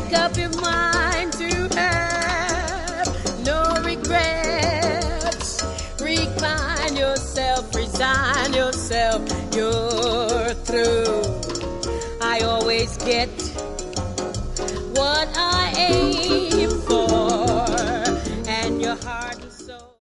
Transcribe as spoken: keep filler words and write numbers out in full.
Make up your mind to have no regrets. Recline yourself, resign yourself, you're through. I always get what I aim